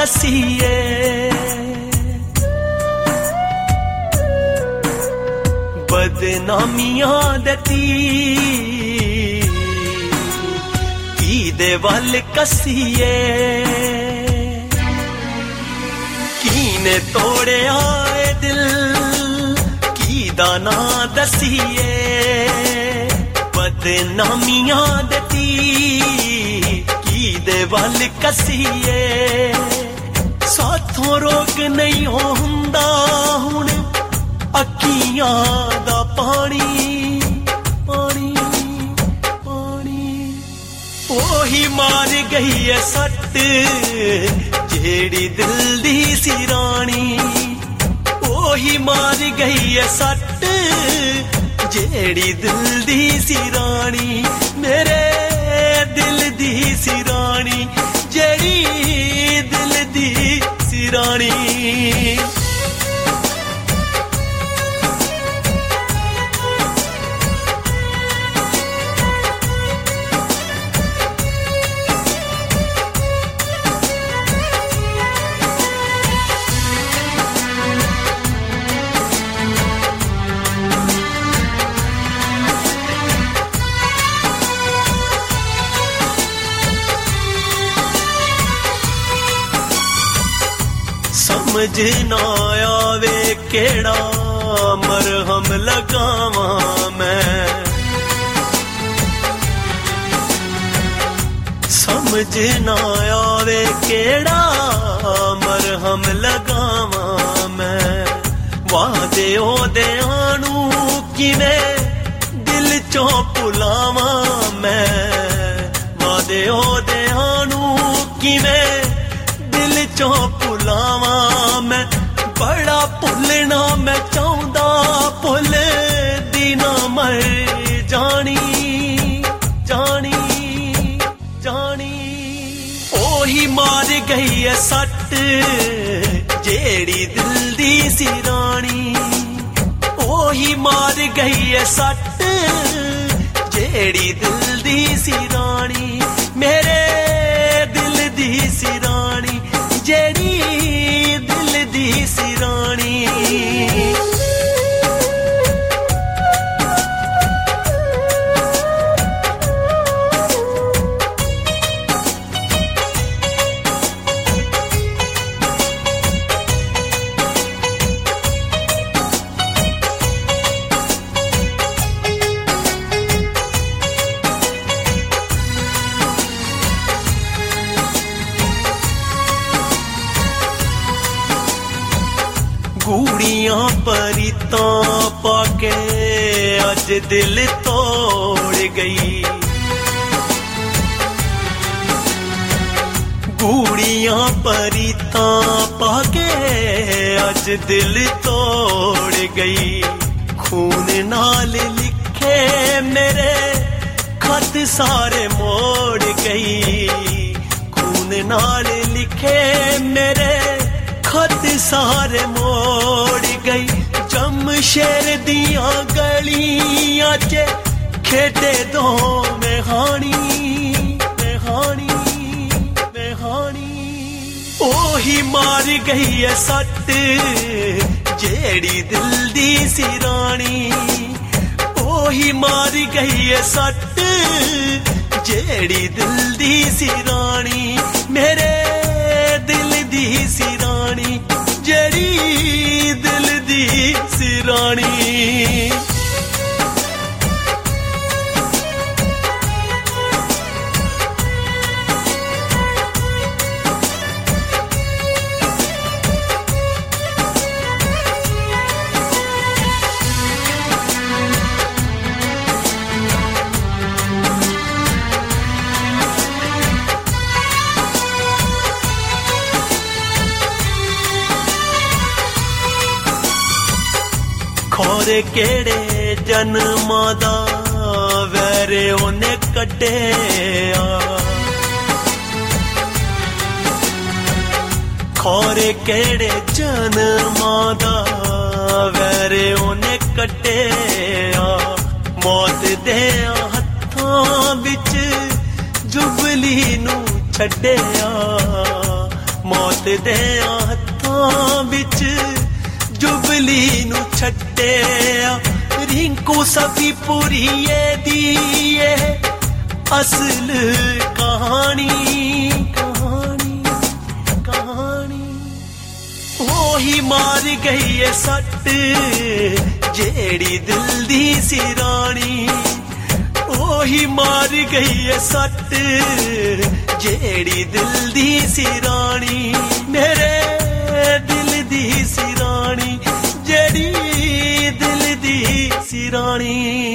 कसीए बदनामियां दती की दे वल कसीए कीने तोड़े आए दिल की दाना दसीए बदनामियां दती की दे वल कसीए साथों रोक नहीं होंदा हुण अखियां दा पानी पानी पानी ओही मार गई है सट जेड़ी दिल दी सी रानी ओही मार गई है सट जेड़ी दिल दी सी रानी मेरे दिल दी सी रानी जेड़ी दिल दी सी रानी समझ ना आवे केड़ा मरहम लगावा मैं समझ ना आवे केड़ा मरहम लगावा मैं वादे ओदे आनू किने दिल चों भुलावा मैं वादे ओदे आनू किने दिल चों भुलावा मैं बड़ा भुलना मैं चाहता भुल दीना मर जानी जानी जानी ओही मार गई है सट जेड़ी दिल दी सी रानी ओही मार गई है सट जेड़ी दिल दी सी रानी मेरे दिल दी सी रानी जेड़ी दिल दी सी रानी गूड़ियां परितां पाके अज दिल तोड़ गई गूड़ियां परितां पाके अज दिल तोड़ गई खून नाल लिखे मेरे खत सारे मोड़ गई खून नाल लिखे मेरे खत सारे मोड़ गई जमशेर दियां गलियां च खेडे दो मेहानी मेहानी मेहानी ओही मार गई है सट जेड़ी दिल दी सी रानी ओही मार गई है सट जेड़ी दिल दी सी रानी मेरे दिल दी सी रानी जेड़ी दिल दी सी रानी खोरे केड़े जन्मां दा वैरे ओने कड्डेआ खोरे केड़े जन्मां दा वैरे ओने कड्डेआ मौत दे हत्थां विच जुबली नू छड्डेआ मौत दे हत्थां विच जुबली नू छड्डिया रिंकू सभी पुरीए दी असल कहानी कहानी कहानी वही मार गई है सट जेड़ी दिल दी सिरानी वही मार गई है सट जेड़ी दिल दी सिरानी मेरे दिल दी सिरानी जेड़ी दिल दी सिरानी